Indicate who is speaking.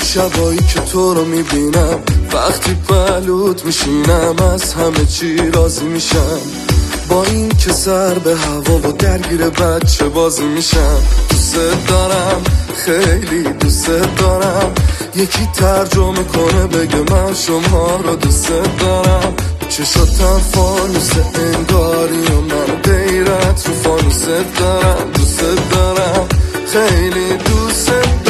Speaker 1: شبایی که تو رو میبینم، وقتی بلود میشینم از همه چی راضی میشم. با این که سر به هوا و درگیر بچه بازی میشم. دوست دارم، خیلی دوست دارم، یکی ترجمه کنه بگه من شما رو دوست دارم. چشاتم فانوس انگاری و من غیرت رو فانوست دارم. دوست دارم، خیلی دوست دارم.